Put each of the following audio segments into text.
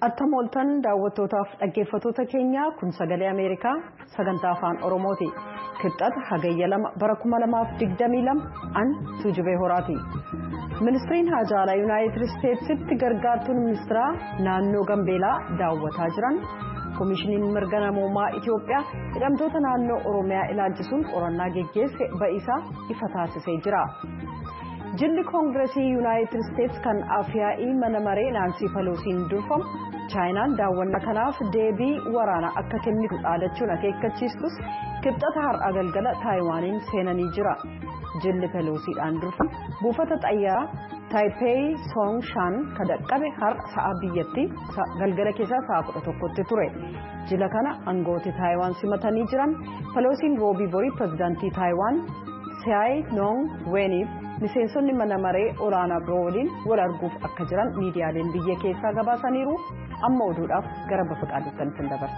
Attamoltan daawwattootaaf dhaggeeffattoota keenya kun sagalee Ameerikaa sagantaa afaan Oromooti. Kibxata hagayya 2 bara 2022 an Tuujubee Horaati. Ministiriin Haajaalaa Yuunaayitid Isteetsitti gargaartuun ministeera naannoo Gambeelaa daawwataa jiran. Koomishiniin mirga namoomaa Itoophiyaa hidhamtoota naannoo Oromiyaa ilaalchisuun qorannaa geggeesse ba'isaa ifa taasisee jira. Jilli Koongireesii Yuunaayitid Isteets kan Afiyaa'ii mana maree Naansii Peloosiin durfamu Chaayinaan daawwannaa kanaaf deebii waraanaa akka kennitu dhaadachuun akeekkachiistus kibxata har'a galgala Taayiwaaniin seenanii jira. Jilli Peloosiidhaan durfamu buufata xayyaaraa Taipei Songshan kadhaqqabe har'a sa'a biyyattii galgala keessaa sa'a 11tti ture. Jila kana aangooti Taayiwaan simatanii jiran Peloosiin roobii borii pirezidaantii Taayiwaan Tsai Ing-weniif miseensonni mana maree olaanaa biroo waliin wal arguuf akka jiran miidiyaaleen biyya keessaa gabaasaniiru. Amma oduudhaaf gara Bafaqaaduttan isin dabarsa.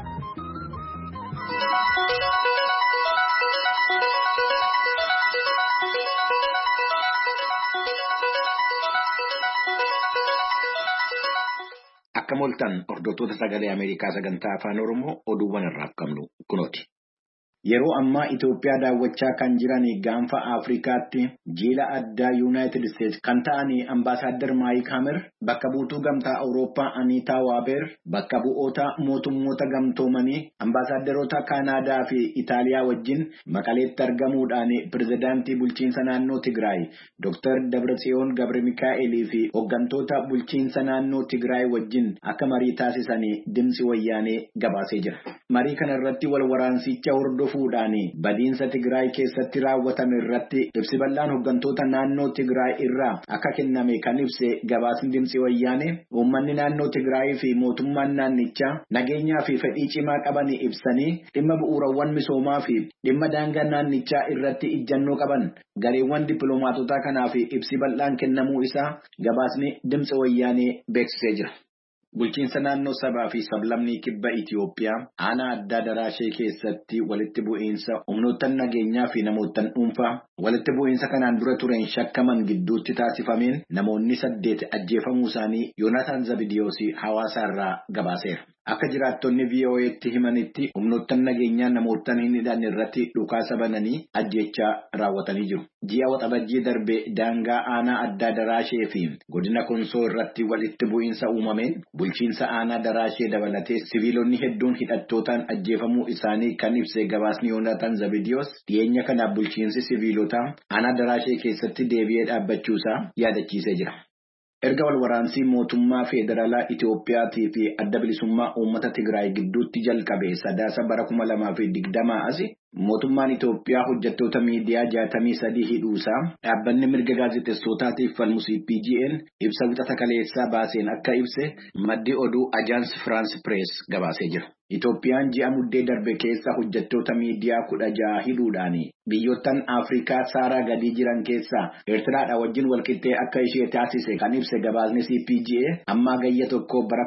Akka moltan hordoftoota sagalee Ameerikaa sagantaa afaan Oromoo oduuwwan irraa qabnu kunooti. Yeroo ammaa Itoophiyaa daawwachaa kan jiran gaanfa Afrikaatti jiila addaa Yuunaayitid Isteets kan ta'an Ambaasaadder Maayik Hamer bakka buutuu gamtaa Awurooppaa Aniitaa Waaber bakka bu'oota mootummoota gamtoomanii ambaasaadderoota Kaanaadaa fi Itaaliyaa wajjin Maqaleetti argamuudhaan pirezidaantii bulchiinsa naannoo Tigraay Dr. Dabratsiyoon Gabramikaa'elii fi hooggantoota bulchiinsa naannoo Tigraay wajjin akka marii taasisanii Dimtsi Wayyaanee gabaasee jira. Marii kana irratti wal waraansicha hordofuudhaan badiinsa Tigraay keessatti raawwatame irratti ibsi bal'aan hooggantoota naannoo Tigraay irraa akka kenname kan ibse gabaasni Dimtsi Wayyaanee uummanni naannoo Tigraay fi mootummaan naannichaa nageenyaa fi fedhii cimaa qaban ibsanii dhimma bu'uurawwan misoomaa fi dhimma daangaa naannichaa irratti ijjannoo qaban gareewwan dippiloomaatotaa kanaaf ibsi bal'aan kennamuu isaa gabaasni Dimtsi Wayyaanee beeksisee jira. Bulchiinsa naannoo sabaa fi sablammii kibba Itoophiyaa aanaa addaa daraashee keessatti walitti bu'iinsa humnoottan nageenyaa fi namoottan dhuunfaa walitti bu'iinsa kanaan dura tureen shakkaman gidduutti taasifameen namoonni 8 ajjeefamuu isaanii Yoonataan Zabidiyoos hawaasa irraa gabaaseera. Akka jiraattonni VOA'tti himanitti humnoottan nageenyaa namoottan hin hidhanne irratti dhukaasa bananii ajjeechaa raawwatanii jiru. Ji'a waxabajjii darbe daangaa aanaa addaa daraashee fi godina Konsoo irratti walitti bu'iinsa uumameen bulchiinsa aanaa daraashee dabalatee siviilonni hedduun hidhattootaan ajjeefamuu isaanii kan ibse gabaasni Yoonataan Zabidiyoos dhiyeenya kanaaf bulchiinsi siviilotaa aanaa daraashee keessatti deebi'ee dhaabbachuusaa yaadachiisee jira. Erga wal waraansii mootummaa federaalaa Itoophiyaatii fi adda bilisummaa uummata Tigraay gidduutti jalqabe sadaasa bara 2020 asi mootummaan Itoophiyaa hojjettoota miidiyaa 63 hidhuusaa dhaabbanni mirga gaazexeessootaatiif falmu CPGN ibsa wixata kaleessaa baaseen akka ibse maddi oduu Ajaans France Press gabaasee jira. Itoophiyaan ji'a muddee darbe keessa hojjettoota miidiyaa 16 hidhuudhaan biyyoottan Afrikaa saaraa gadii jiran keessaa Eertiraadha wajjin walqixxee akka ishee taasise kan ibse gabaasni CPGA amma gayya tokko bara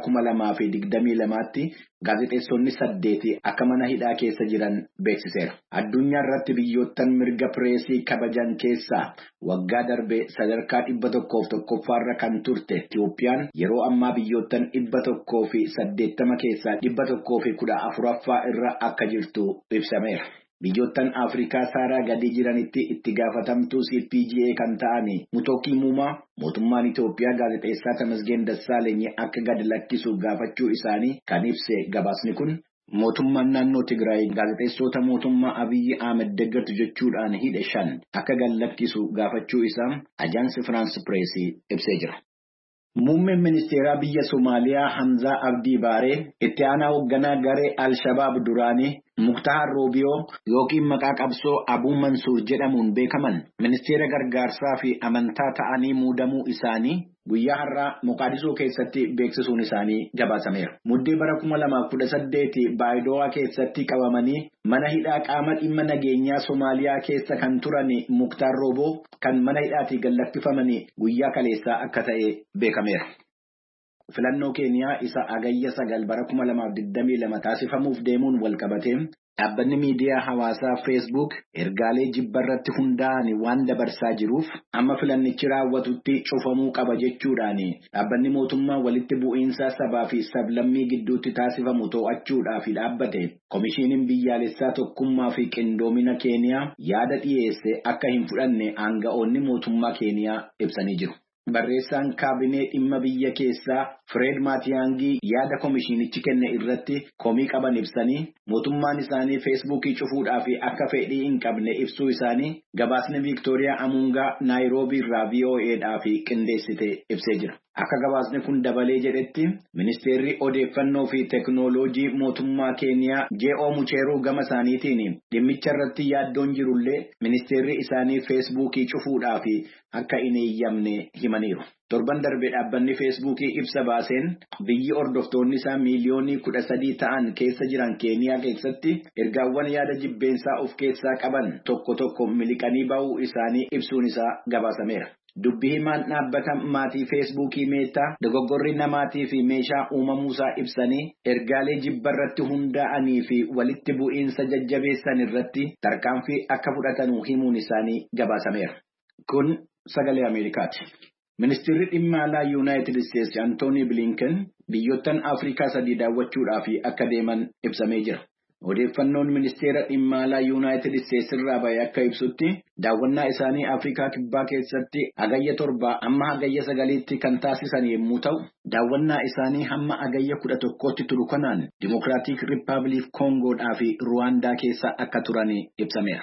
2022tti gaazexeessonni 8 akka mana hidhaa keessa jiran beeksiseera. Addunyaa irratti biyyoottan mirga pireesii kabajan keessaa waggaa darbe sadarkaa 101 kan turte Itoophiyaan yeroo ammaa biyyoottan 180 keessaa 114 irra akka jirtu ibsameera. Biyyoottan Afrikaa saaraa gadii jiranitti itti gaafatamtuu CPGA kan ta'an Mutooki Muumaa mootummaan Itoophiyaa gaazexeessaa Tamasgeen Dassaaleny akka gad lakkisu gaafachuu isaanii kan ibse gabaasni kun mootummaan naannoo Tigraay gaazexeessota mootummaa Abiyyi Ahmed deeggartu jechuudhaan hidhe 5 akka gad lakkisu gaafachuu isaa Ajaans France Press ibsee jira. Muummeen ministeeraa biyya Somaaliyaa Hamzaa Abdii Baaree itti aanaa hoogganaa garee Al-Shabaab duraanii Muktaar Roobiyoo yookiin maqaa qabsoo Abuu Mansuur jedhamuun beekaman ministeera gargaarsaa fi amantaa ta'anii muudamuu isaanii guyyaa har'aa Moqaadishoo keessatti beeksisuun isaanii gabaasameera. Muddee bara 2018 Baayidowaa keessatti qabamanii mana hidhaa qaama dhimma nageenyaa Somaaliyaa keessa kan turan Muktaar Rooboo kan mana hidhaatii gad lakkifamanii guyyaa kaleessaa akka ta'e beekameera. Filannoo Keeniyaa isa agayya 9 bara 2022 taasifamuuf deemuun walqabatee Dhaabbanni miidiyaa hawaasaa Facebook ergaalee jibbarratti hundaa'an waan dabarsaa jiruuf amma filannichi raawwatutti cufamuu qaba jechuudhaan dhaabbanni mootummaa walitti bu'iinsa sabaa fi sablammii gidduutti taasifamu to'achuudhaaf dhaabbate Komishiiniin biyyaalessaa tokkummaa fi qindoomina Keeniyaa yaada dhiyeesse akka hin fudhanne aanga'oonni mootummaa Keeniyaa ibsanii jiru. Barreessaan kaabinee dhimma biyya keessaa Fred Matiangii yaada komishiinichi kenne irratti komii qaban ibsanii mootummaan isaanii feesbuukii cufuudhaa fi akka fedhii hin qabne ibsuu isaanii gabaasni Viiktooriyaa Amungaa Naayiroobii irraa VOA'dhaa fi qindeessite ibsee jira. Akka gabaasni kun dabalee jedhetti ministeerri odeeffannoo fi teknooloojii mootummaa Keeniyaa J.O. Mucheeruu gama isaaniitiin dhimmicha irratti yaaddoon jirullee ministeerri isaanii feesbuukii cufuudhaa fi akka hin eeyyamne himaniiru. Torban darbe dhaabbanni feesbuukii ibsa baaseen biyyi hordoftoonni isaa miiliyoonii 13 ta'an keessa jiran Keeniyaa keessatti ergaawwan yaada jibbeensaa of keessaa qaban tokko tokko miliqanii ba'uu isaanii ibsuun isaa gabaasameera. Dubbii himaan dhaabbata maatii feesbuukii meetaa dogoggorri namaatii fi meeshaa uumamuusaa ibsanii ergaalee jibbarratti hundaa'anii fi walitti bu'iinsa jajjabeessan irratti tarkaanfii akka fudhatanuu himuun isaanii gabaasameera. Kun sagalee Ameerikaati. Ministeerri dhimma alaa Yuunaayitid Isteetsi Antoonii Bilinken biyyoottan Afrikaa 3 daawwachuudhaaf akka deeman ibsamee jira. Odeeffannoon ministeera dhimma alaa Yuunaayitid Isteetsi irraa bahe akka ibsutti daawwannaa isaanii Afrikaa kibbaa keessatti hagayya 7 amma hagayya 9tti kan taasisan yommuu ta'u daawwannaa isaanii hamma hagayya 11tti turu kanaan Dimokiraatik Rippaabilik Koongoodhaa fi Ruwaandaa keessa akka turan ibsameera.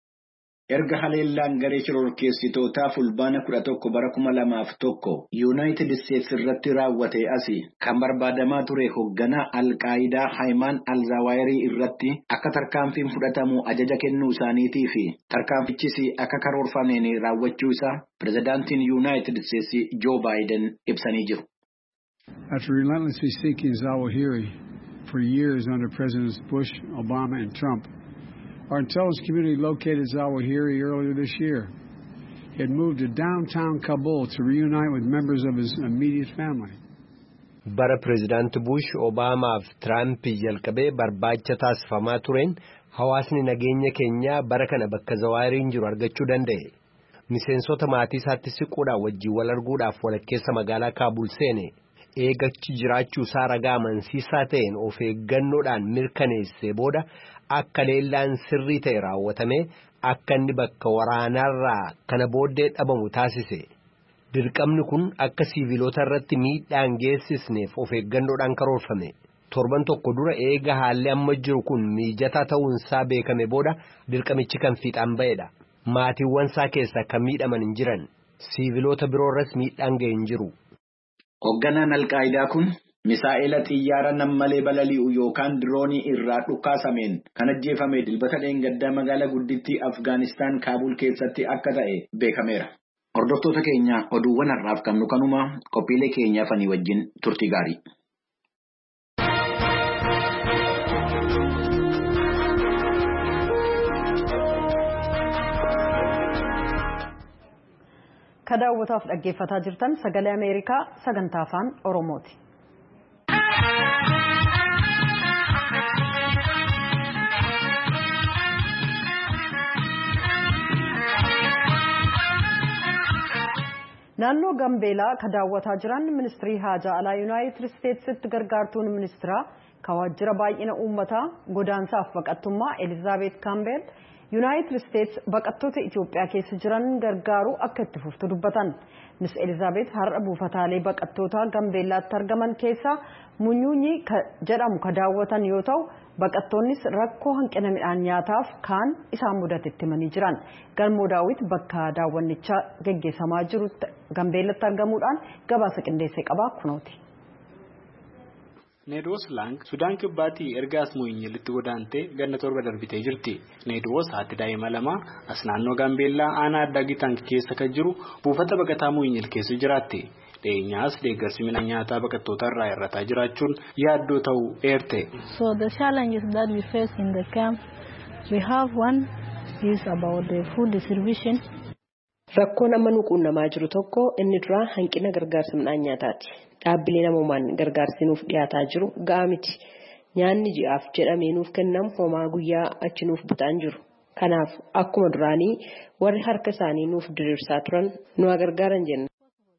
Erga haleellaan garee shororkeessitootaa fulbaana 11 bara 2001 Yuunaayitid Isteetsi irratti raawwate asii kan barbaadamaa ture hoogganaa Al-Qaayidaa Haymaan Al-Zawaayirii irratti akka tarkaanfiin fudhatamu ajaja kennuu isaaniitii fi tarkaanfichis akka karoorfameen raawwachuu isaa pirezidaantiin Yuunaayitid Isteetsi Joo Baayiden ibsanii jiru. After relentlessly seeking Zawahiri for years under Presidents Bush, Obama and Trump, our intelligence community located Zawahiri earlier this year. He had moved to downtown Kabul to reunite with members of his immediate family. Bara President Bush, Obama fi Trump jalqabee barbaacha taasifamaa tureen hawaasni nageenya keenyaa bara kana bakka Zawahiriin jiru argachuu danda'e. Miseensota maatii isaatti siquudhaan wajjin wal arguudhaaf walakkeessa magaalaa Kaabul seene. Eegachi jiraachuu isaa ragaa amansiisaa ta'een of eeggannoodhaan mirkaneessee booda akka leellaan sirrii ta'e raawwatame akka inni bakka waraanaarraa kana booddee dhabamu taasise. Dirqamni kun akka siiviloota irratti miidhaan geessisneef of eeggannoodhaan karoorfame. Torban tokko dura eega haalli amma jiru kun mijataa ta'uunsaa beekame booda dirqamichi kan fiixaan ba'edha. Maatiiwwan isaa keessa kan miidhaman hin jiran. Siiviloota biroorras miidhaan ga'e hin jiru. Hoogganaan Al-Qaayidaa kun misaa'ela xiyyaara nammalee balali'u yookaan diroonii irraa dhukaasameen kan ajjeefame dilbata dheengaddaa magaalaa guddittii Afgaanistaan Kaabul keessatti akka ta'e beekameera. Hordoftoota keenya oduuwwan har'aaf qabnu kanuma qophiilee keenyaaf ani wajjin turtii gaarii. Kadaawwataaf dhaggeeffataa jirtan sagalee Ameerikaa sagantaa afaan Oromooti. Naannoo Gambeelaa kadaawwataa jiran ministirii haajaa alaa Yuunaayitid Isteetsitti gargaartuun ministiraa kawaajjira baay'ina uummataa godaansaaf baqattummaa Elizaabeet Kaambeel Yuunaayitid Isteets baqattoota Itoophiyaa keessa jiran gargaaru akka itti fuftu dubbatan. Miss Elizaabeet har'a buufataalee baqattoota Gambeellaatti argaman keessaa Munyuunyi jedhamu kadaawwatan yoo ta'u baqattoonnis rakkoo hanqina midhaan nyaataaf kaan isaan mudatetti himanii jiran. Galmoo Daawit bakka daawwannichaa geggeessamaa jiru Gambeellatti argamuudhaan gabaasa qindeessee qaba kunooti. Needwoos Lang Sudaan Kibbaatii erga Asmooyinyelitti godaantee ganna torba darbitee jirti. Needwoos haati daa'ima lama as naannoo Gambeellaa aanaa addaa Gitank keessa kan jiru buufata baqataa Mooyinyel keessa jiraatti. Dheenyaas deeggarsi midhaan nyaataa baqattoota irraa hir'ataa jiraachuun yaaddoo ta'uu eerte. So the challenges that we face in the camp, we have one is about the food distribution. Rakkoon amma nu qunnamaa jiru tokko inni dura hanqina gargaarsa midhaan nyaataati. Dhaabbilee namoomaan gargaarsi nuuf dhiyaataa jiru ga'aa miti. nyaanni ji'aaf jedhamee nuuf kennamu homaa guyyaa achi nuuf butaan jiru. Kanaaf akkuma duraanii warri harka isaanii nuuf diriirsaa turan nu gargaaran jenna.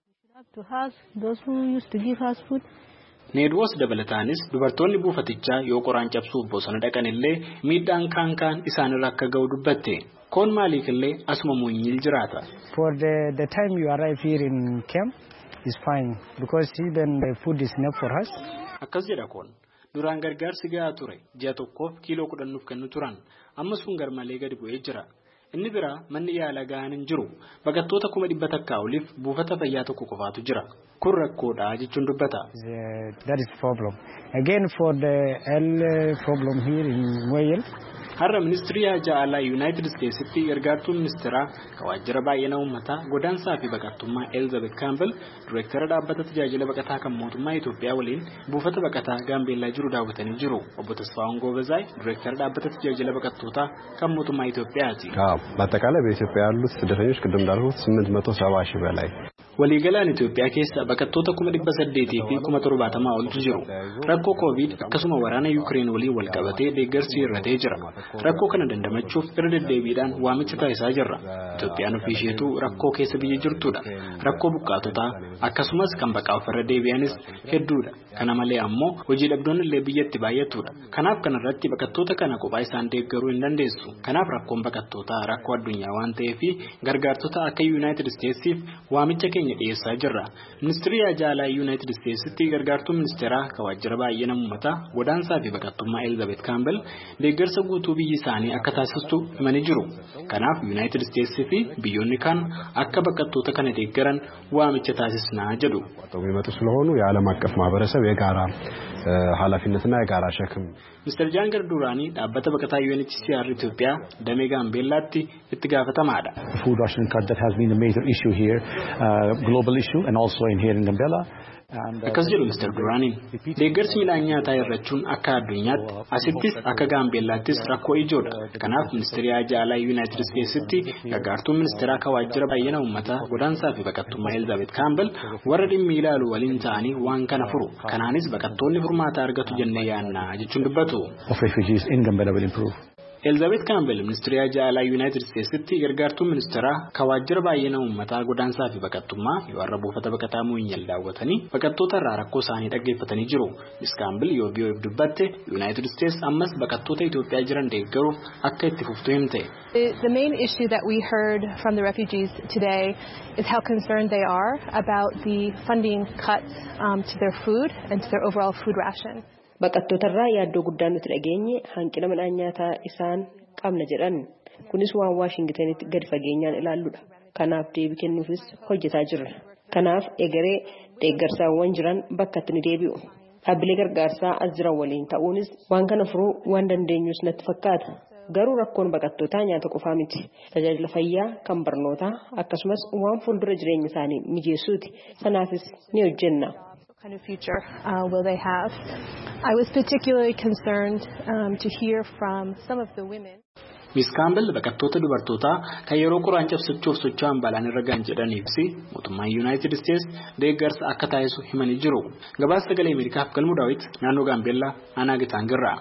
Needwoos dabalataanis dubartoonni buufatichaa yoo qoraan cabsuuf bosona dhaqan illee miidhaan kaan isaanirra akka ga'u dubbatte. Koon maaliif illee asuma munyil jiraata. For the time you arrive here in camp is fine because even the food is enough for us. Akkas jedha koon. Duraan gargaarsi gahaa ture ji'a tokkoof kiiloo 10 nuuf kennu turan amma sun garmalee gadi bu'ee jira. Inni biraa manni yaala gahaan hin jiru baqattoota 100 takkaa oliif buufata fayyaa tokko qofaatu jira. Kun rakkoodha jechuun dubbata. That is problem. Again for the problem here in Wales. Har'a ministirii haajaa alaa United Statesitti ergaartuun ministeeraa waajjira baay'ina uummataa godaansaa fi baqattummaa Elizabeth Campbell direektara dhaabbata tajaajila baqataa kan mootummaa Itoophiyaa waliin buufata baqataa Gaambeellaa jiru daawwatanii jiru. Obbo Tasfaa'un Goobezaay direektara dhaabbata tajaajila baqattootaa kan mootummaa Itoophiyaati. በአጠቃላይ በኢትዮጵያ ያሉት ስደተኞች ቅድም እንዳልኩት 870 ሺህ በላይ waliigalaan Itoophiyaa keessa baqattoota 800 fi 70 oltu jiru. Rakkoo Covid akkasuma waraana Ukraine waliin wal qabatee deeggarsi irratee jira. Rakkoo kana dandamachuuf irra deddeebiidhaan waamicha taasisaa jirra. Itoophiyaan ofii isheetu rakkoo keessa biyya jirtudha. Rakkoo buqqaatotaa akkasumas kan baqaaf irra deebi'anis hedduudha. Kana malee ammoo hojii dhabdoonni illee biyyatti baay'atudha. Kanaaf kanarratti baqattoota kana kophaa isaan deeggaruu hin dandeessu. Kanaaf rakkoon baqattootaa rakkoo addunyaa waan ta'eef gargaartota akka United Statesiif waamicha keenya dhiyeessaa jirra. Ministirii haajaa alaa United Statesitti gargaartuu ministeeraa waajjira baay'ina uummataa godaansaa fi baqattummaa Elizabeth Campbell deeggarsa guutuu biyyi isaanii akka taasistu himanii jiru. Kanaaf United States fi biyyoonni kaan akka baqattoota kana deeggaran waamicha taasisnaa jedhu. የሚመጡ ስለሆኑ የዓለም አቀፍ ማህበረሰብ የጋራ ኃላፊነትና የጋራ ሸክም Mr. Jangar Durani dhaabbata baqataa UNHCR Itoophiyaa damee Gaambeellaatti itti gaafatamaadha. Food ration cut that has been a major issue here, global issue and also in here in Gambella. Akkas jedhu Mr. Durani deeggarsi midhaan nyaataa irrachuun akka addunyaatti asittis akka Gaambeellaattis rakkoo ijoodha. Kanaaf ministeerii haajaa alaa United Statesitti gargaartuun ministeeraa kan waajjira baay'ina uummataa godaansaa fi baqattummaa Elizabeth Campbell warra dhimmi ilaalu waliin ta'anii waan kana furu. Kanaanis baqattoonni furmaata argatu jennee yaadna jechuun dubbatu. Of refugees in Gambella will improve. Elizabeth Campbell ministeerii haajaa alaa United Statesitti gargaartuun ministeeraa kan waajjira baay'ina uummataa godaansaa fi baqattummaa yoo warra buufata baqataa Muinyal daawwatanii baqattoota irraa rakkoo isaanii dhaggeeffatanii jiru. Miss Campbell yoo biyyoef dubbatte United States ammas baqattoota Itoophiyaa jiran deeggaruuf akka itti fuftu himte. The main issue that we heard from the refugees today is how concerned they are about the funding cuts to their food and to their overall food ration. Baqattootarraa yaaddoo guddaa nuti dhageenye hanqina midhaan nyaataa isaan qabna jedhan kunis waan Waashingtanitti gadi fageenyaan ilaalludha. Kanaaf deebii kennuufis hojjetaa jirra. Kanaaf egeree deeggarsaawwan jiran bakkatti ni deebi'u. Dhaabbilee gargaarsaa as jiran waliin ta'uunis waan kana furuu waan dandeenyus natti fakkaata. Garuu rakkoon baqattootaa nyaata qofaa miti. Tajaajila fayyaa kan barnootaa akkasumas waan fuuldura jireenya isaanii mijeessuuti. Sanaafis ni hojjenna. What kind of future will they have? I was particularly concerned to hear from some of the women. Miss Campbell baqattoota dubartootaa kan yeroo qoraan cabsachuuf socho'an balaan irra ga'an jedhaniif mootummaan United States deeggarsa akka taasisu himanii jiru. Gabaasa sagalee Ameerikaaf Galmuu Daawit naannoo Gaambeellaa aanaa Gitaangirraa.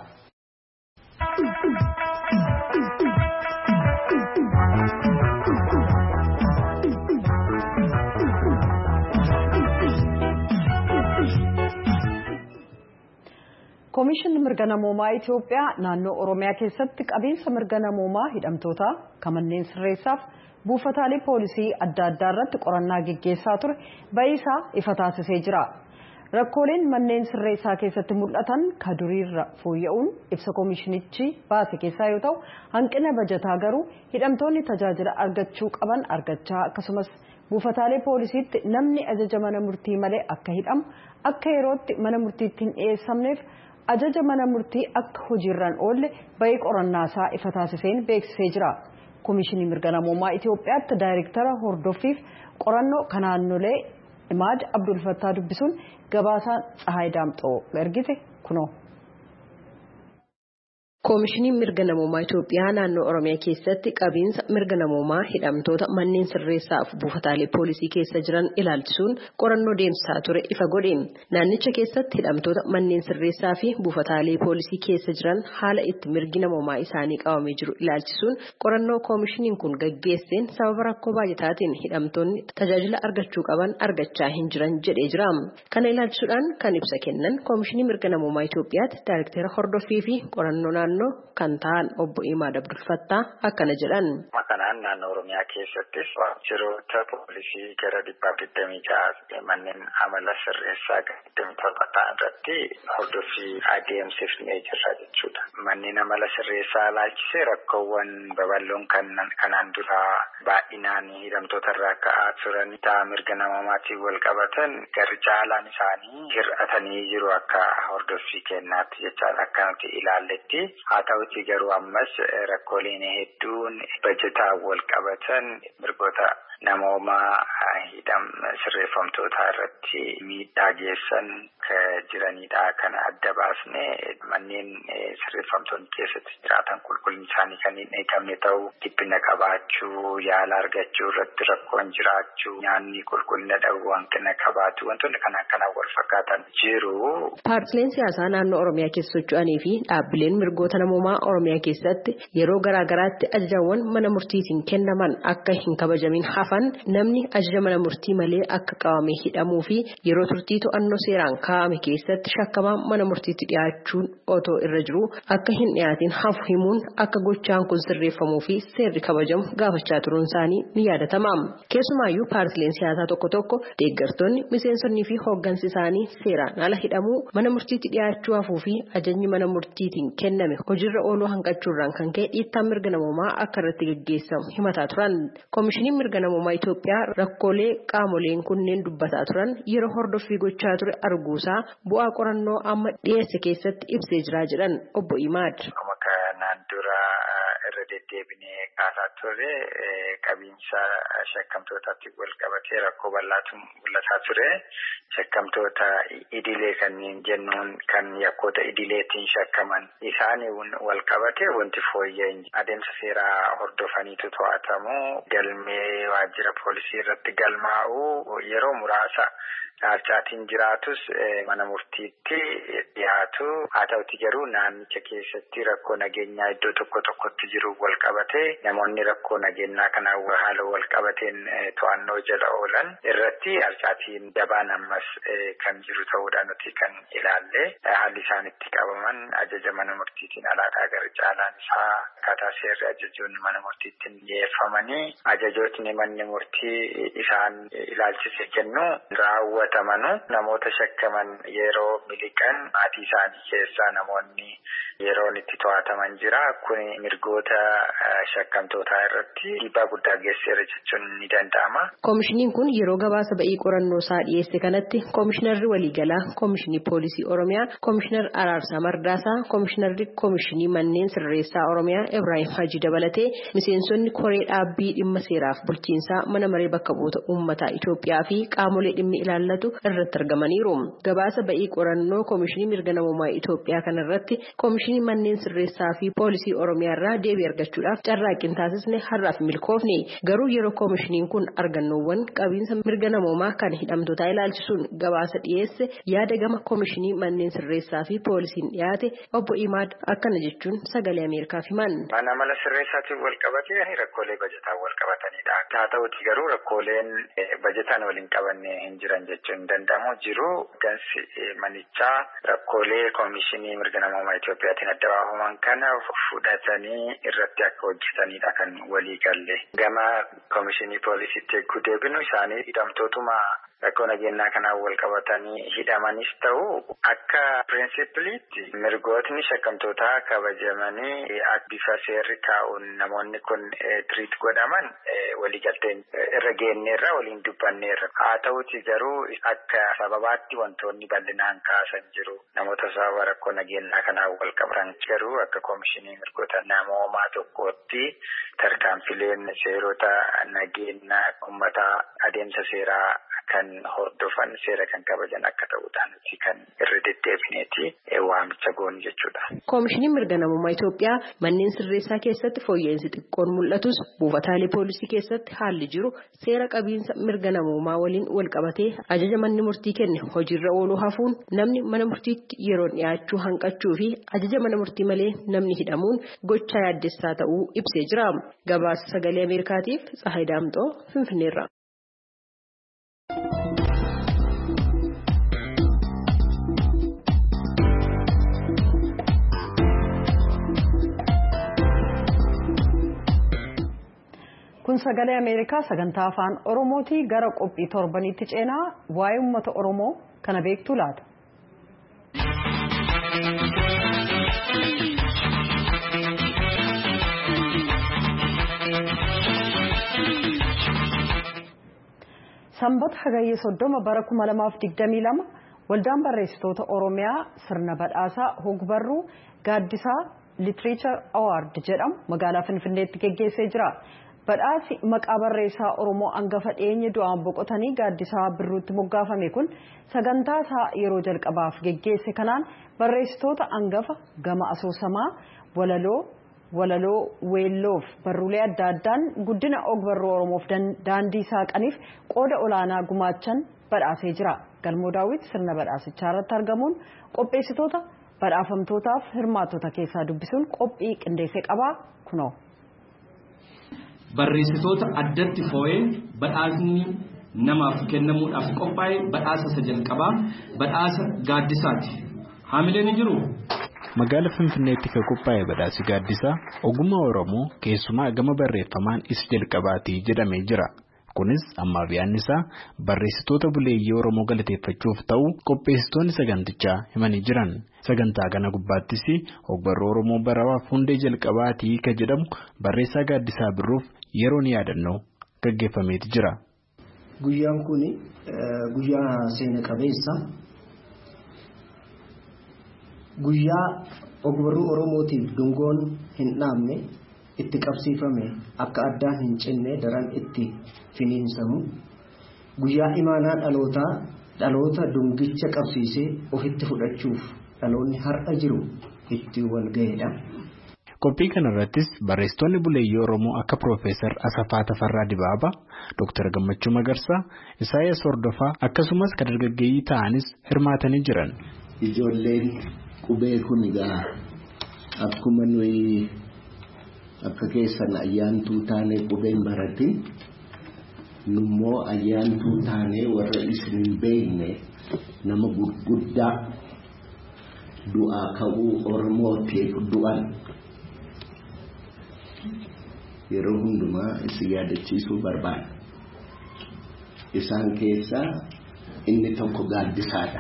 Komishinni mirga namoomaa Itoophiyaa naannoo Oromiyaa keessatti qabiinsa mirga namoomaa hidhamtootaa kanneen sirreessaaf buufataalee poolisii adda addaa irratti qorannaa gaggeessaa ture ba'iisaa ifa taasisee jira. Rakkooleen manneen sirreessaa keessatti mul'atan kaduriirra fooyya'uun ibsa komishinichi baase keessaa yoo ta'u hanqina bajataa garuu hidhamtoonni tajaajila argachuu qaban argachaa akkasumas buufataalee poolisiitti namni ajaja mana murtii malee akka hidhamu akka yerootti mana murtiitti hin dhiyeessamneef ajaja mana murtii akka hojiirraan oolle ba'ii qorannaasaa ifa taasiseen beeksisee jira. Komishinii mirga namoomaa Itoophiyaatti daayireektara hordoffiif qorannoo kanaannolee Imaad Abdul Fattaa dubbisuun gabaasaan Tsahaay Daamxoo ergite kunoo. Koomishiniin mirga namoomaa Itoophiyaa naannoo Oromiyaa keessatti qabiinsa mirga namoomaa hidhamtoota manneen sirreessaaf buufataalee poolisii keessa jiran ilaalchisuun qorannoo deemsisaa ture ifa godhe. Naannicha keessatti hidhamtoota manneen sirreessaa fi buufataalee poolisii keessa jiran haala itti mirgi namoomaa isaanii qabamee jiru ilaalchisuun qorannoo koomishiniin kun gaggeesseen sababa rakkoo baay'ataatiin hidhamtoonni tajaajila argachuu qaban argachaa hin jiran jedhee jira. Kana ilaalchisuudhaan kan ibsa kennan koomishinii mirga namoomaa Itoophiyaatti daayirektara hordoffii fi qorannoo naannoo kan ta'an obbo Imaad Abdulfattaa akkana jedhan. Makanaan naannoo Oromiyaa keessattis waajjiroota poolisii gara 126 manneen amala sirreessaa 27 ta'an irratti hordoffii adeemsifnee jirra jechuudha. Manneen amala sirreessaa ilaalchisee rakkoowwan babal'oon kanaan dura baay'inaan hidhamtoota irraa ka'aa turan mirga namoomaatiin wal qabatan garri caalaan isaanii hir'atanii jiru akka hordoffii kennaatti jechaadha akka nuti ilaalletti. Haa ta'uti garuu ammas rakkooleen hedduun bajetaan wal qabatan mirgoota namoomaa sirreeffamtoota irratti miidhaa geessan jiranidha. Kana adda baasnee manneen sirreeffamtoonni keessatti jiraatan qulqullinni isaanii kan hin eegamne ta'uu, dhiphina qabaachuu, yaala argachuu irratti rakkoon jiraachuu, nyaanni qulqullina dhabuu, hanqina qabaachuu wantoonni kanaan wal fakkaatan jiru. Paartileen siyaasaa naannoo Oromiyaa keessa socho'anii fi dhaabbileen mirgoota namoomaa Oromiyaa keessatti yeroo garaagaraatti ajajawwan mana murtiitiin kennaman akka hin kabajamin hafan namni ajaja mana murtii malee akka qabame hidhamuu fi yeroo turtii to'annoo seeraan kaa'ame keessatti shakkamaan mana murtiitti dhiyaachuun otoo irra jiru akka hin dhiyaatin hafu himuun akka gochaan kun sirreeffamuu fi seerri kabajamu gaafachaa turuun isaanii ni yaadatama. Keessumaayyuu paartileen siyaasaa tokko tokko deeggartoonni miseensonnii fi hooggansi isaanii seeraan ala hidhamuu mana murtiitti dhiyaachuu hafuu fi ajajni mana murtiitiin kenname hojiirra ooluu hanqachuurraan kan ka'e dhiittaan mirga namoomaa akka irratti gaggeessamu himataa turan. Koomishiniin mirga namoomaa Itoophiyaa rakkoolee qaamoleen kunneen dubbataa turan yeroo hordoffii gochaa ture arguusaa bu'aa qorannoo amma dhiyeesse keessatti ibsee jira jedhan obbo Imaad. Kanaan dura irra deddeebinee kaasaa turre qabiinsa shakkamtootaatti wal qabatee rakkoo bal'aatu mul'ataa ture. Shakkamtoota idilee kanneen jennuun kan yakkoota idileetiin shakkaman isaanii wal qabatee wanti fooyya'in adeemsa seeraa hordofaniitu to'atamu. Galmee waajjira poolisii irratti galmaa'u yeroo muraasa dhaalchaatiin jiraatus mana murtiitti dhiyaatu. Haa ta'uti garuu naannicha keessatti rakkoo nageenyaa iddoo tokkotti jiru wal qabatee namoonni rakkoo nageenyaa kanaan haala wal qabateen to'annoo jala oolan irratti dhaalchaatiin dabaan ammas kan jiru ta'uudha nuti kan ilaalle. Haalli isaan itti qabaman ajaja mana murtiitiin alaadhaa gara caalaan isaa akkaataa seerri ajajoonni mana murtiitiin dhiyeeffamanii ajajootni manni murtii isaan ilaalchise kennu raawwatamanu. Namoota shakkaman yeroo miliqan maatii isaanii keessaa namoonni yeroon itti to'ataman jira. Kun mirgoota shakkamtootaa irratti dhiibbaa guddaa geessiseera jechuun ni danda'ama. Koomishiniin kun yeroo gabaasa ba'ii qorannoo isaa dhiyeesse kanatti koomishinarri waliigalaa koomishinii poolisii Oromiyaa, koomishinar Araarsaa Mardaasaa, koomishinarri koomishinii manneen sirreessaa Oromiyaa Ibrahim Hajii dabalatee miseensonni koree dhaabbii dhimma seeraaf bulchiinsaa mana maree bakka bu'oota uummataa Itoophiyaa fi qaamolee dhimmi ilaallatu irratti argamaniiru. Gabaasa ba'ii qorannoo koomishinii mirga namoomaa Itoophiyaa kanarratti koomishinii manneen sirreessaa fi poolisii Oromiyaa irraa deebii argachuudhaaf carraaqqii taasisne har'aaf milkoofne. Garuu yeroo koomishiniin kun argannoowwan qabiinsa mirga namoomaa kan hidhamtootaa ilaalchisuun gabaasa dhiyeesse yaada gama koomishinii manneen sirreessaa fi poolisiin dhiyaate obbo Imaad akkana jechuun sagalee Ameerikaaf himan. Mana amala sirreessaatiin wal qabatee rakkoolee bajetaan wal qabatanidha. Haa ta'uti garuu rakkooleen bajetaan waliin qabanne hin jiran jechuun danda'amu jiru. Gansi manichaa rakkoolee koomishinii mirga namoomaa Itoophiyaatiin adda baafaman kana fudhatanii irratti akka hojjetanidha kan walii galle. Gama koomishinii poolisiitti eeguu deebinu isaanii hidhamtootuma rakkoo nageenyaa kanaan wal qabatanii hidhamanis ta'u akka pirinsipiliitti mirgootni shakkamtootaa kabajamanii bifa seerri kaa'uun namoonni kun tiriit godhaman waliigalteen irra geenyeerra waliin dubbanneerra. Haa ta'uti garuu akka sababaatti wantoonni bal'inaan kaasan jiru. Namoota sababa rakkoo nageenyaa kanaan wal qabatan garuu akka koomishinii mirgoota namoomaa tokkootti tarkaanfileen seerota nageenyaa uummataa adeemsa seeraa kan hordofan seera kan kabajan akka ta'uudhaan kan irra deddeebineeti waamicha goon jechuudha. Koomishiniin mirga namummaa Itoophiyaa manneen sirreessaa keessatti fooyya'insi xiqqoon mul'atus buufataalee poolisii keessatti haalli jiru seera qabiinsa mirga namummaa waliin wal qabatee ajaja manni murtii kenne hojiirra ooluu hafuun namni mana murtiitti yeroo dhiyaachuu hanqachuu fi ajaja mana murtii malee namni hidhamuun gochaa yaaddessaa ta'uu ibsee jira. Gabaasa sagalee Ameerikaatiif Tsahaay Daamxoo Finfinneerra. Kun sagalee Ameerikaa sagantaa afaan Oromooti. Gara qophii torbanitti ceenaa waa'ee uummata Oromoo kana beektu laata. Sanbata Hagayya 30 bara 2022 waldaan barreessitoota Oromiyaa sirna badhaasaa Hogbarruu Gaaddisaa Literature Award jedhamu magaalaa Finfinneetti geggeessee jira. Badhaasi maqaa barreessaa Oromoo hangafa dhiyeenya du'aan boqotanii Gaaddisaa Birruutti moggaafame kun sagantaa isaa yeroo jalqabaaf geggeesse kanaan barreessitoota hangafa gama asoosamaa walaloo weelloof barruulee adda addaan guddina ogbarruu Oromoof daandii saaqaniif qooda olaanaa gumaachan badhaasee jira. Galmoo Daawit sirna badhaasichaa irratti argamuun qopheessitoota badhaafamtootaaf hirmaattota keessaa dubbisuun qophii qindeessee qabaa kunoo. Barreessitoota addatti foo'ee badhaasni namaaf kennamuudhaaf qophaa'e badhaasa isa jalqabaa badhaasa Gaaddisaati. Haamileen jiru. Magaalaa Finfinneetti kan qophaa'e badhaasi Gaaddisaa ogummaa Oromoo keessumaa gama barreeffamaan isa jalqabaati jedhamee jira. Kunis ammaaf yaadni isaa barreessitoota buleeyyii Oromoo galateeffachuuf ta'u qopheessitoonni sagantichaa himanii jiran. Sagantaa kana gubbaattis ogbarruu Oromoo barawaaf hundee jalqabaati kan jedhamu barreessaa Gaaddisaa Birruuf yeroon yaadannoo gaggeeffameeti jira. Guyyaan kun guyyaa seena qabeessa. Guyyaa ogbarruu Oromootiif dungoon hin dhaabne itti qabsiifame akka addaan hin cinne daran itti finiinsamu. Guyyaa imaanaa dhaloota dungicha qabsiisee ofitti fudhachuuf dhaloonni har'a jiru itti wal ga'edha. Qophii kanarrattis barreessitoonni buleeyyii Oromoo akka Piroofeesar Asafaa Tafarraa Dibaabaa, Dr. Gammachuu Magarsaa, Isaayyaas Hordofaa akkasumas kan dargaggeeyyii ta'anis hirmaatanii jiran. Ijoolleen qubee kun egaa akkuma nuyi akka keessan ayyaantuu taanee qubeen baratin nummoo ayyaantuu taanee warra isin hin beekne nama gurguddaa du'aa ka'uu Oromootiif du'an yeroo hundumaa isin yaadachiisuu barbaada. Isaan keessaa inni tokko Gaaddisaadha.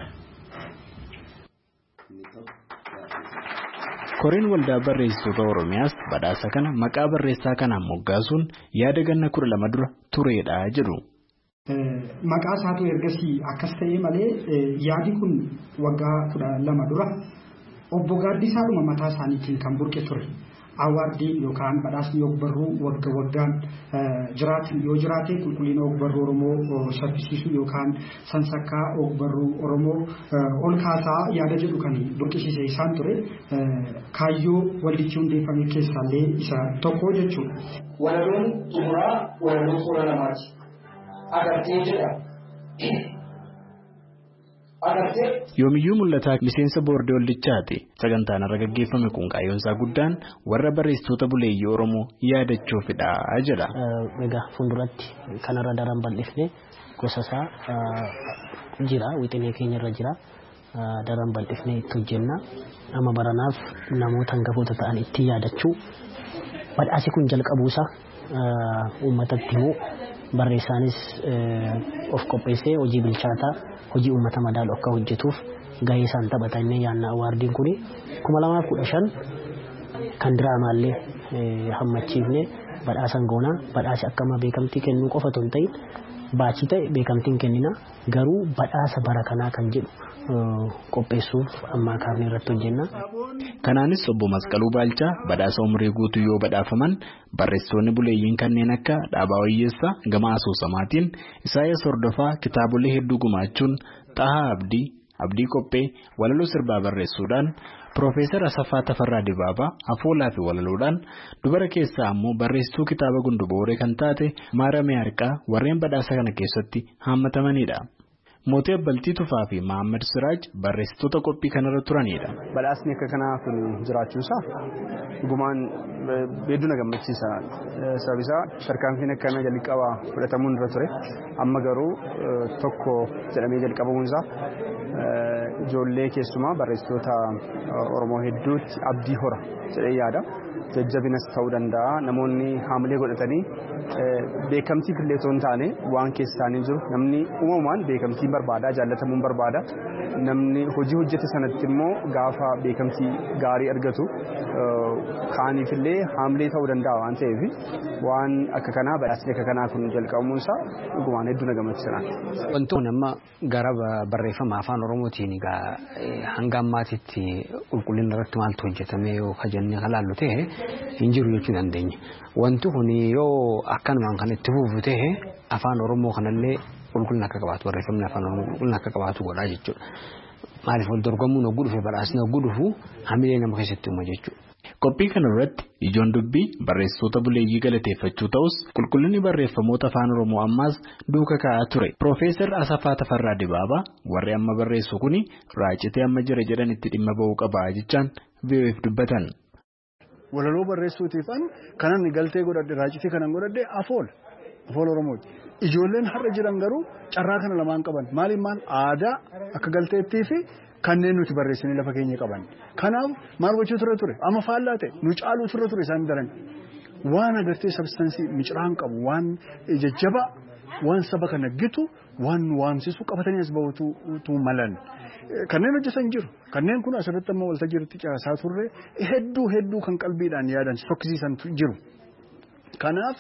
Koreen waldaa barreessitoota Oromiyaas badhaasa kana maqaa barreessaa kanaan moggaasuun yaada ganna 12 dura tureedha jedhu. Maqaa isaatu ergasii akkas ta'ee malee yaadi kun waggaa 12 dura obbo Gaaddisaadhuma mataa isaaniitiin kan burqe ture. Awaardii yookaan badhaasni ogbarruu waggaan yoo jiraate qulqullina ogbarruu Oromoo saffisiisuu yookaan sansakkaa ogbarruu Oromoo ol kaasaa yaada jedhu kan burqisiise isaan ture. Kaayyoo waldichi hundeeffame keessaallee isa tokko jechuudha. Walaloon xumuraa walaloo suura lamaati. Agartee jedha. Yoomiyyuu mul'ataa miseensa boordii waldichaati. Sagantaan irra gaggeeffame kun kaayyoonsaa guddaan warra barreessitoota buleeyyii Oromoo yaadachuufidha jedha. Egaa fuulduratti kanarra daran bal'ifne gosa isaa jira wixinee keenyarra jira. Daran bal'ifne itti hojjenna. Amma baranaaf namoota hangafoota ta'an itti yaadachuu badhaasi kun jalqabuusaa uummatatti himuu barreessaanis of qopheessee hojii bilchaataa hojii uummata madaalu akka hojjetuuf gahee isaan taphatanii yaanna awaardiin kun 2015 kan diraamaallee hammachiifne badhaasan goonaa badhaasi akkama beekamtii kennuu qofa osoo hin ta'in baachii ta'e beekamtiin kennina garuu badhaasa bara kanaa kan jedhu qopheessuuf ammaa kaafne irratti hojjenna. Kanaanis obbo Masqaluu Baalchaa badhaasa umurii guutuu yoo badhaafaman barreessitoonni buleeyyiin kanneen akka Dhaabaa Wayyeessaa gama asoosamaatiin Isaayyaas Hordofaa kitaabolee hedduu gumaachuun Xahaa Abdii Abdii Qophee walaloo sirbaa barreessuudhaan Piroofeesar Asaffaa Tafarraa Dibaabaa afoolaa fi walaloodhaan dubara keessaa ammoo barreessituu kitaaba Gundubooree kan taate Maaramee Harqaa warreen badhaasa kana keessatti haammatamaniidha. Mootii Abbaltii Tufaa fi Mahammad Siraaj barreessitoota qophii kanarra turanidha. Badhaasni akka kanaa kun jiraachuunsaa dhugumaan hedduu na gammachiisa. Sababni isaa tarkaanfiin akkana jalqabaa fudhatamuun irra ture. Amma garuu tokko jedhamee jalqabamuunsaa ijoollee keessumaa barreessitoota Oromoo hedduutti abdii hora jedhee yaada. Jajjabinas ta'uu danda'a. Namoonni haamilee godhatanii beekamtiif illee osoo hin taane waan keessa isaanii jiru. Namni uumamaan beekamtii barbaada, jaallatamuun barbaada. Namni hojii hojjete sanatti immoo gaafa beekamtii gaarii argatu kaaniif illee haamilee ta'uu danda'a waan ta'eef waan akka kanaa badhaasni akka kanaa kun jalqabamuunsaa dhugumaan hedduu na gammachiisa. Wantoonni amma gara barreeffama afaan Oromootiin hanga ammaatitti qulqullina irratti maaltu hojjetame yoo kajannee kalaallu ta'e hin jiru jechuu dandeenya. Wanti kun yoo akkanumaan kan itti fufu ta'e afaan Oromoo kanallee qulqullina akka qabaatu barreeffamni afaan Oromoo qulqullina akka qabaatu godhaa jechuudha. Maaliif wal dorgomuun hogguu dhufe badhaasni hogguu dhufu hamilee nama keessatti uuma jechuudha. Qophii kana irratti ijoon dubbii barreessitoota buleeyyii galateeffachuu ta'us qulqullinni barreeffamoota afaan Oromoo ammaas duuka kaa'aa ture. Piroofeesar Asaffaa Tafarraa Dibaabaa warri amma barreessu kuni raacitee amma jira jedhan itti dhimma ba'uu qabaa jechaan VOF dubbatan. Walaloo barreessuutiif kanan galtee godhadhe raacitii kanan godhadhe afaan Oromooti. Ijoolleen har'a jiran garuu carraa kana lamaan qaban. Maaliif aadaa akka galteettii fi kanneen nuti barreessinee lafa keenya qaban. Kanaaf maal gochuu ture amma faallaa ta'e nu caaluu ture isaan daran. Waan agartee sabstansii miciraan qabu waan jajjaba waan saba kana gitu waan waamsisu qabatanii as bahutu malan. Kanneen hojjetan jiru. Kanneen kun asirratti amma waltajjiirratti caasaa turre hedduu kan qalbiidhaan yaadan sokkisiisan jiru. Kanaaf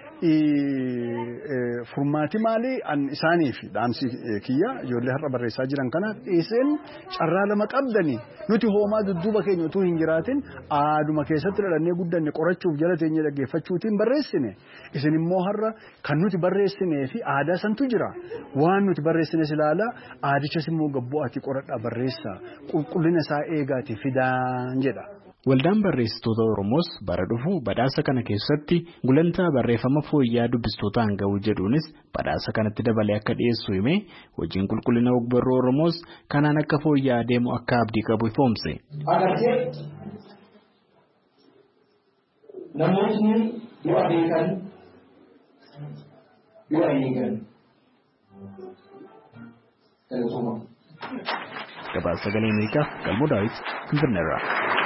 furmaati maalii isaaniif dhaamsi kiyya ijoollee har'a barreessaa jiran kanaaf isin carraa lama qabdanii nuti hoomaa dudduuba keenya utuu hin jiraatin aaduma keessatti dhalannee guddanne qorachuuf jala teenyee dhaggeeffachuutiin barreessine isin immoo har'a kan nuti barreessinee fi aadaa santu jira waan nuti barreessines ilaala aadichas immoo gabbu'aati qoradhaa barreessaa qulqullina isaa eegaati fidaan jedha. Waldaan barreessitoota Oromoos bara dhufu badhaasa kana keessatti gulantaa barreeffama fooyyaa dubbistootaan ga'uu jedhuunis badhaasa kanatti dabalee akka dhiyeessu himee hojiin qulqullina ogbarruu Oromoos kanaan akka fooyyaa deemu akka abdii qabu ifoomse. Agartee namoonni yoo adeekan yoo eegan Gabaasa Sagalee Ameerikaa Galmoo Daawit Finfinneerraa.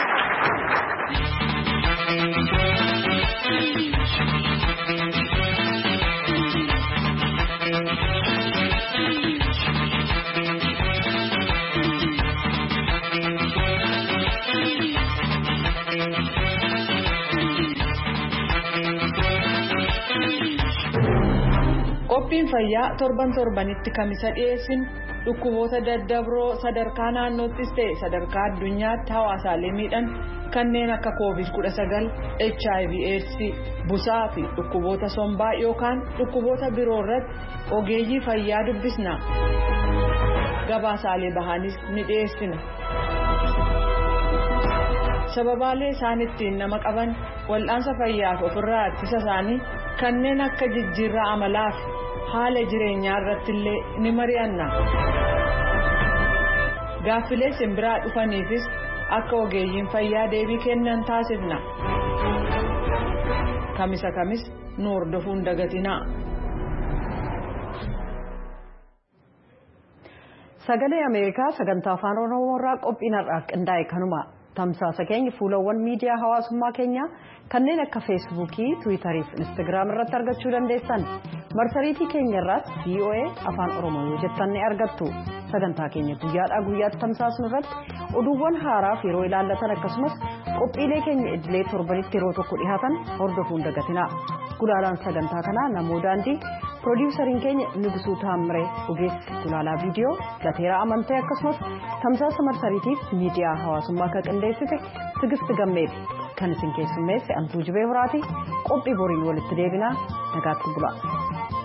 Qophiin fayyaa torbanitti kamisa dhiyeessin dhukkuboota daddabroo sadarkaa naannoottis ta'e sadarkaa addunyaatti hawaasaalee miidhan kanneen akka COVID-19, HIV/AIDS, busaa fi dhukkuboota sombaa yookaan dhukkuboota biroo irratti ogeeyyii fayyaa dubbisna. Gabaasaalee bahaanis ni dhiyeessina. Sababaalee isaan ittiin nama qaban wal'aansa fayyaaf ofirraa ittisa isaanii kanneen akka jijjiirraa amalaa fi haala jireenyaa irratti illee ni mari'anna. Gaaffilee simbiraa dhufaniifis akka ogeeyyiin fayyaa deebii kennan taasifna. Kamisa kamis nu hordofuun dagatinaa. Sagalee Ameerikaa sagantaa afaan Oromoo irraa qophiin har'aa qindaa'e kanuma. Tamsaasa keenya fuulawwan miidiyaa hawaasummaa keenyaa kanneen akka feesbuukii, tiwiitarii fi instaagiraam irratti argachuu dandeessan. Marsariitii keenya irraas VOA afaan Oromoo yoo jettan ni argattu. Sagantaa keenya guyyaadhaa guyyaatti tamsaasnu irratti oduuwwan haaraaf yeroo ilaallatan akkasumas qophiilee keenya idilee torbanitti yeroo tokko dhihaatan hordofuun dagatinaa. Gulaalaan sagantaa kanaa namoo daandii. Produusariin keenya Nugusuu Taamiree ogeessi gulaalaa viidiyoo Gateeraa Amantee akkasumas tamsaasa marsariitiif miidiyaa hawaasummaa akka qindeessite Tigist Gammeeti kan isin keessummeesse Antuu Jibee Horaati qophii boriin walitti deebinaa nagaatti bulaa.